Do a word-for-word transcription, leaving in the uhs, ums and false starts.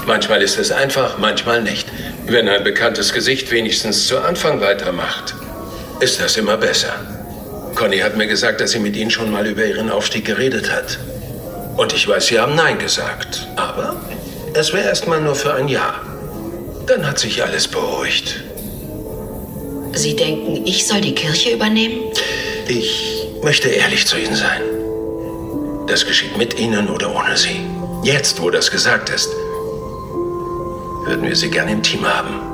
Manchmal ist es einfach, manchmal nicht. Wenn ein bekanntes Gesicht wenigstens zu Anfang weitermacht, ist das immer besser. Conny hat mir gesagt, dass sie mit Ihnen schon mal über Ihren Aufstieg geredet hat. Und ich weiß, Sie haben Nein gesagt. Aber es wäre erst mal nur für ein Jahr. Dann hat sich alles beruhigt. Sie denken, ich soll die Kirche übernehmen? Ich möchte ehrlich zu Ihnen sein. Das geschieht mit Ihnen oder ohne Sie. Jetzt, wo das gesagt ist, würden wir Sie gerne im Team haben.